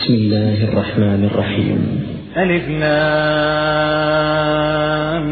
بسم الله الرحمن الرحيم. ألف لام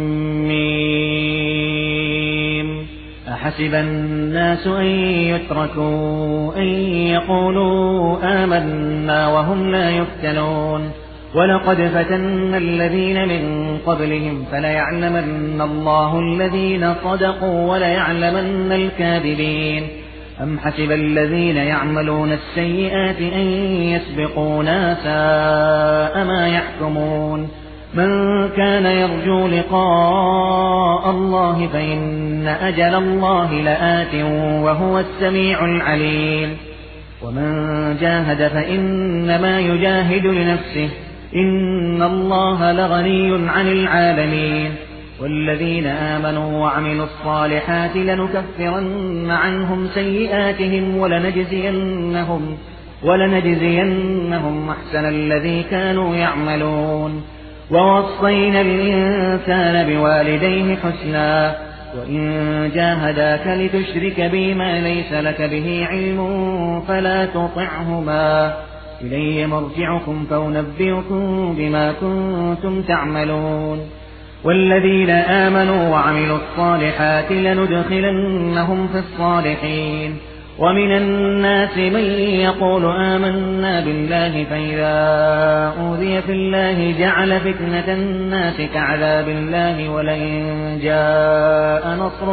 ميم. أحسب الناس أن يتركوا أن يقولوا آمنا وهم لا يفتنون ولقد فتنا الذين من قبلهم فليعلمن الله الذين صدقوا وليعلمن الكاذبين. أم حسب الذين يعملون السيئات أن يسبقونا ساء ما يحكمون. من كان يرجو لقاء الله فإن أجل الله لآت وهو السميع العليم. ومن جاهد فإنما يجاهد لنفسه إن الله لغني عن العالمين. والذين آمنوا وعملوا الصالحات لنكفرن عنهم سيئاتهم ولنجزينهم أحسن الذي كانوا يعملون. ووصينا الإنسان بوالديه حسنا وإن جاهداك لتشرك بي ما ليس لك به علم فلا تطعهما إلي مرجعكم فأنبئكم بما كنتم تعملون. والذين آمنوا وعملوا الصالحات لندخلنهم في الصالحين. ومن الناس من يقول آمنا بالله فإذا أوذي في الله جعل فتنة الناس كعذاب الله ولئن جاء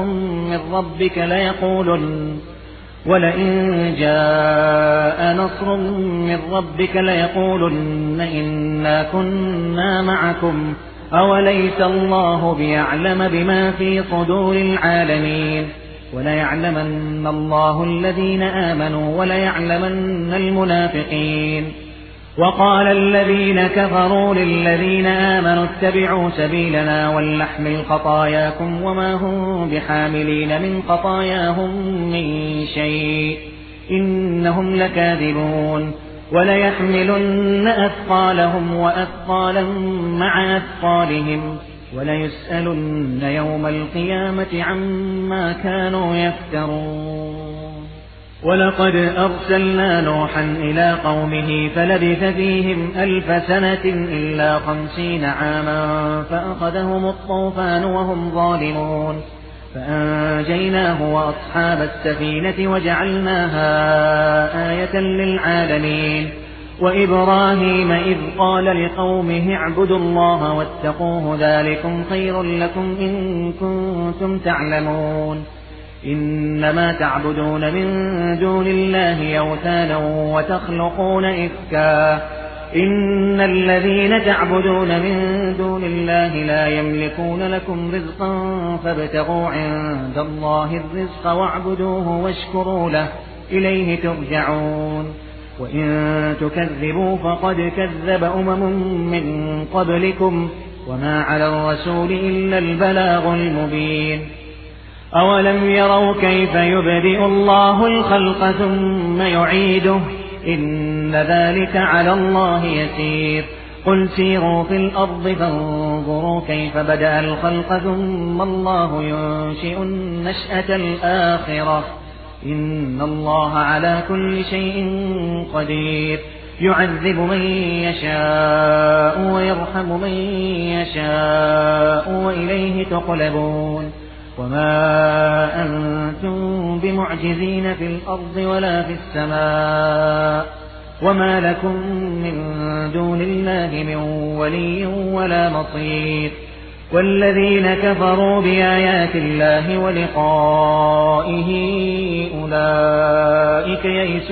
نصر من ربك ليقولن إنا كنا معكم أوليس الله بيعلم بما في صدور العالمين. وليعلمن الله الذين آمنوا وليعلمن المنافقين. وقال الذين كفروا للذين آمنوا اتبعوا سبيلنا ولنحمل خطاياكم وما هم بحاملين من خطاياهم من شيء إنهم لكاذبون. وليحملن أثقالهم وأثقالا مع أثقالهم وليسألن يوم القيامة عما كانوا يفترون. ولقد أرسلنا نوحا إلى قومه فلبث فيهم 1000 سنة إلا 50 عاما فأخذهم الطوفان وهم ظالمون فأنجيناه وأصحاب السفينة وجعلناها آية للعالمين. وإبراهيم إذ قال لقومه اعبدوا الله واتقوه ذلكم خير لكم إن كنتم تعلمون. إنما تعبدون من دون الله أوثانا وتخلقون إفكا إن الذين تعبدون من دون الله لا يملكون لكم رزقا فابتغوا عند الله الرزق واعبدوه واشكروا له إليه ترجعون. وإن تكذبوا فقد كذب من قبلكم وما على الرسول إلا البلاغ المبين. أولم يروا كيف يبدئ الله الخلق ثم يعيده إن ذلك على الله يسير. قل سيروا في الأرض فانظروا كيف بدأ الخلق ثم الله ينشئ النشأة الآخرة إن الله على كل شيء قدير. يعذب من يشاء ويرحم من يشاء وإليه تقلبون. وما أنتم بمعجزين في الأرض ولا في السماء وما لكم من دون الله من ولي ولا نصير. والذين كفروا بآيات الله ولقائه أولئك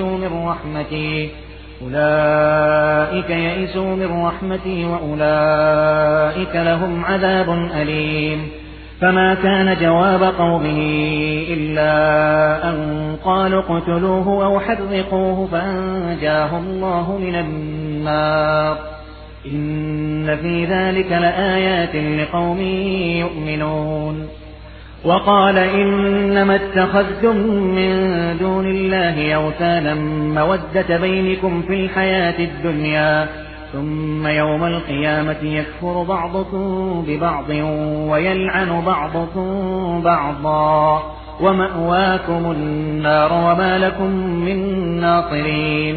يئسوا من رحمتي وأولئك لهم عذاب أليم. فما كان جواب قومه إلا أن قالوا اقتلوه أو حرقوه فأنجاه الله من النار. إن في ذلك لآيات لقوم يؤمنون. وقال إنما اتخذتم من دون الله أوثانا مودة بينكم في الحياة الدنيا ثم يوم القيامة يكفر بعضكم ببعض ويلعن بعضكم بعضا ومأواكم النار وما لكم من ناصرين.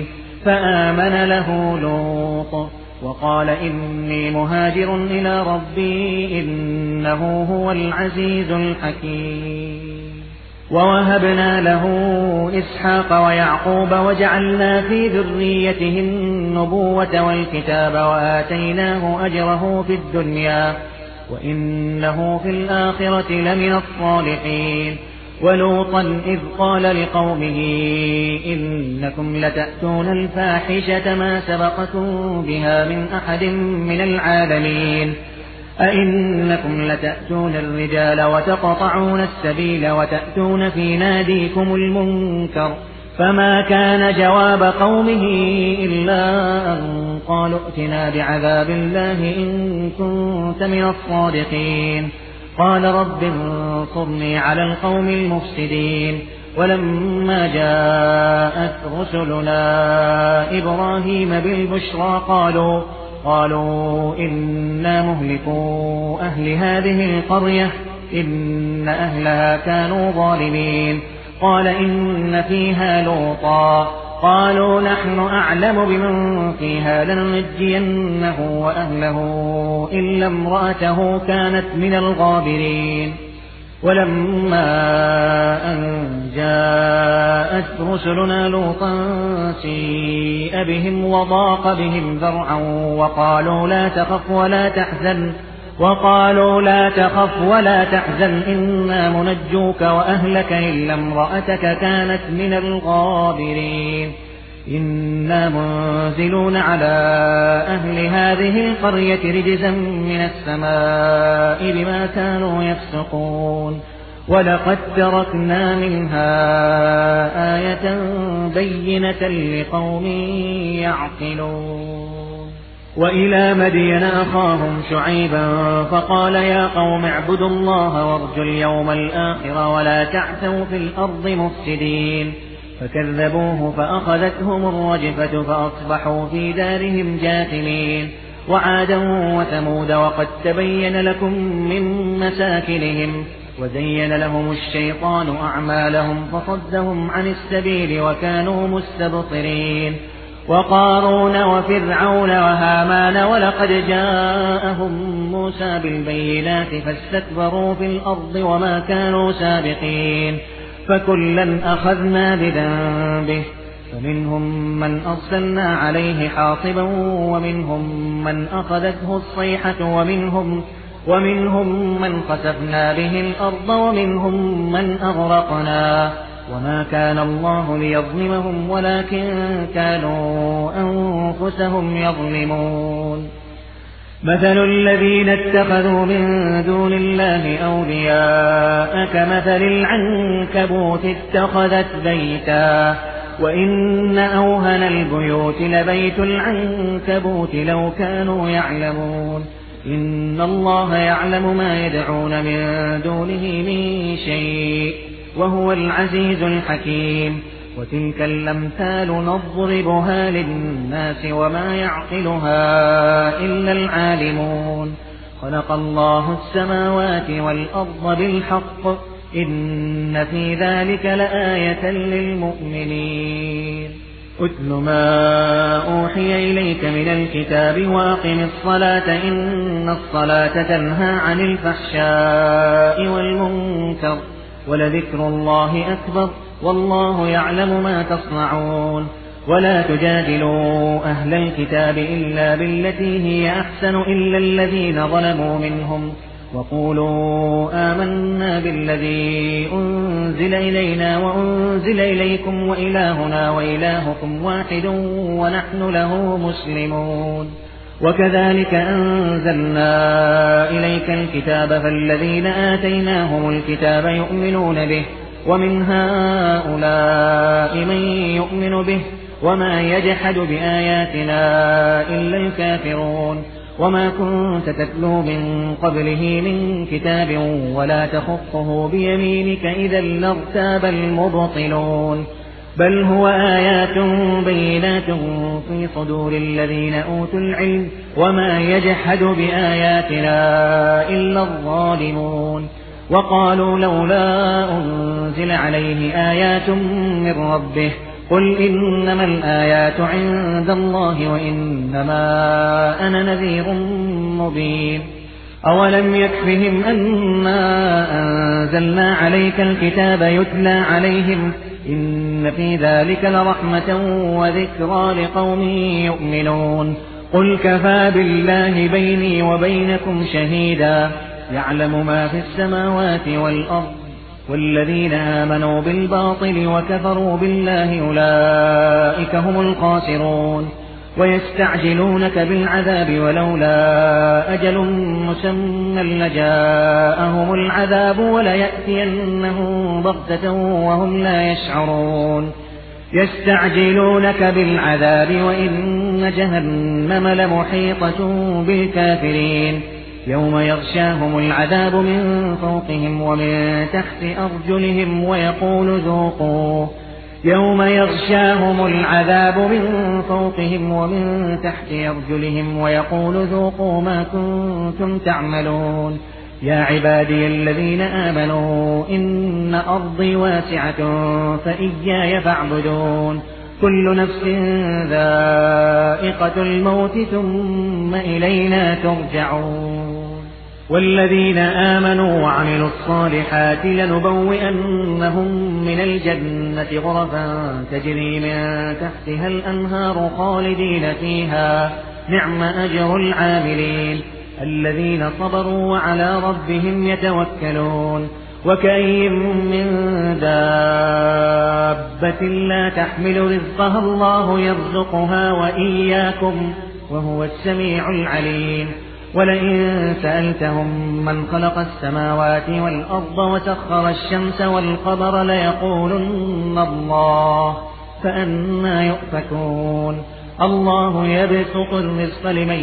فآمن له لوط وقال إني مهاجر إلى ربي إنه هو العزيز الحكيم. ووهبنا له إسحاق ويعقوب وجعلنا في ذريته النبوة والكتاب وآتيناه أجره في الدنيا وإنه في الآخرة لمن الصالحين. ولوطا إذ قال لقومه إنكم لتأتون الفاحشة ما سبقتم بها من أحد من العالمين أئنكم لتأتون الرجال وتقطعون السبيل وتأتون في ناديكم المنكر. فما كان جواب قومه إلا أن قالوا ائتنا بعذاب الله إن كنت من الصادقين. قال رب انصرني على القوم المفسدين. ولما جاءت رسلنا إبراهيم بالبشرى قالوا إنا مهلكو أهل هذه القرية إن أهلها كانوا ظالمين. قال إن فيها لوطا قالوا نحن أعلم بمن فيها لننجينه وأهله إلا امرأته كانت من الغابرين. ولما أن جاءت رسلنا لوطا سيء بهم وضاق بهم ذرعا وقالوا لا تخف ولا تحزن إنا منجوك وأهلك إلا امرأتك كانت من الغابرين. إنا منزلون على أهل هذه القرية رجزا من السماء بما كانوا يفسقون. ولقد تركنا منها آية بينة لقوم يعقلون. وإلى مدين أخاهم شعيبا فقال يا قوم اعبدوا الله وارجوا اليوم الآخر ولا تعثوا في الأرض مفسدين. فكذبوه فأخذتهم الرجفة فأصبحوا في دارهم جاثمين. وعادا وثمود وقد تبين لكم من مساكنهم وزين لهم الشيطان أعمالهم فصدهم عن السبيل وكانوا مستبصرين. وقارون وفرعون وهامان ولقد جاءهم موسى بالبينات فاستكبروا في الأرض وما كانوا سابقين. فكلا أخذنا بذنبه فمنهم من أرسلنا عليه حاصبا ومنهم من أخذته الصيحة ومنهم من خسفنا به الأرض ومنهم من أغرقنا. وما كان الله ليظلمهم ولكن كانوا أنفسهم يظلمون. مثل الذين اتخذوا من دون الله أولياء كمثل العنكبوت اتخذت بيتا وإن أوهن البيوت لبيت العنكبوت لو كانوا يعلمون. إن الله يعلم ما يدعون من دونه من شيء وهو العزيز الحكيم. وتلك الأمثال نضربها للناس وما يعقلها إلا العالمون. خلق الله السماوات والأرض بالحق إن في ذلك لآية للمؤمنين. أتل ما أوحي إليك من الكتاب وأقم الصلاة إن الصلاة تنهى عن الفحشاء والمنكر ولذكر الله أكبر والله يعلم ما تصنعون. ولا تجادلوا أهل الكتاب إلا بالتي هي أحسن إلا الذين ظلموا منهم وقولوا آمنا بالذي أنزل إلينا وأنزل إليكم وإلهنا وإلهكم واحد ونحن له مسلمون. وكذلك أنزلنا إليك الكتاب فالذين آتيناهم الكتاب يؤمنون به ومن هؤلاء من يؤمن به وما يجحد بآياتنا إلا الكافرون. وما كنت تتلو من قبله من كتاب ولا تخطه بيمينك إذا لارتاب المبطلون. بل هو آيات بينات في صدور الذين أوتوا العلم وما يجحد بآياتنا إلا الظالمون. وقالوا لولا أنزل عليه آيات من ربه قل إنما الآيات عند الله وإنما أنا نذير مبين أولم يكفهم أنا أنزلنا عليك الكتاب يتلى عليهم إن في ذلك لرحمة وذكرى لقوم يؤمنون قل كفى بالله بيني وبينكم شهيدا يعلم ما في السماوات والأرض والذين آمنوا بالباطل وكفروا بالله أولئك هم الخاسرون ويستعجلونك بالعذاب ولولا أجل مسمى لجاءهم العذاب وليأتينهم بغتة وهم لا يشعرون يستعجلونك بالعذاب وإن جهنم لمحيطة بالكافرين يوم يغشاهم العذاب من فوقهم ومن تحت أرجلهم ويقول ذوقوا يوم يغشاهم العذاب من فوقهم ومن تحت أرجلهم ويقول ذوقوا ما كنتم تعملون يا عبادي الذين آمنوا إن أرضي واسعة فإياي فاعبدون كل نفس ذائقة الموت ثم إلينا ترجعون والذين آمنوا وعملوا الصالحات لنبوئنهم من الجنة غرفا تجري من تحتها الأنهار خالدين فيها نعم أجر العاملين الذين صبروا وعلى ربهم يتوكلون وكأي من دابة لا تحمل رزقها الله يرزقها وإياكم وهو السميع العليم ولئن سألتهم من خلق السماوات والأرض وسخر الشمس والقمر ليقولن الله فأنى يؤفكون الله يبسط الرزق لمن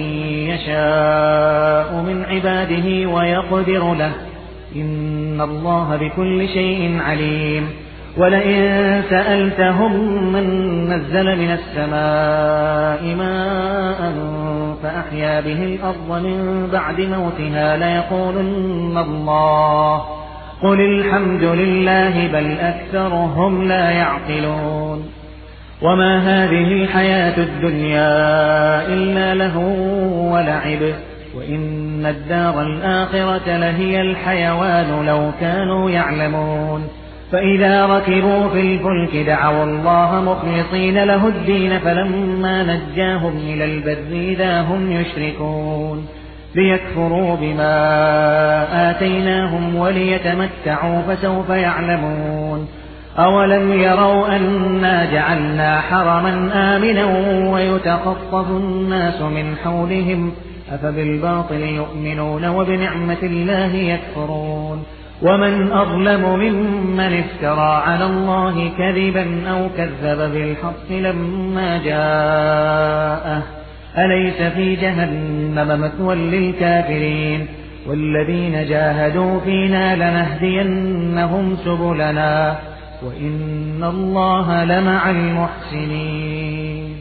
يشاء من عباده ويقدر له إن الله بكل شيء عليم ولئن سألتهم من نزل من السماء ماء فأحيا به الأرض من بعد موتها ليقولن الله قل الحمد لله بل أكثرهم لا يعقلون وما هذه الحياة الدنيا إلا لهو ولعب وإن الدار الآخرة لهي الحيوان لو كانوا يعلمون فإذا ركبوا في الفلك دعوا الله مخلصين له الدين فلما نجاهم إلى البر إذا هم يشركون ليكفروا بما آتيناهم وليتمتعوا فسوف يعلمون أولم يروا أنا جعلنا حرما آمنا ويتخطف الناس من حولهم أفبالباطل يؤمنون وبنعمة الله يكفرون ومن أظلم ممن افترى على الله كذبا أو كذب بالحق لما جاءه أليس في جهنم مثوى للكافرين والذين جاهدوا فينا لنهدينهم سبلنا وإن الله لمع المحسنين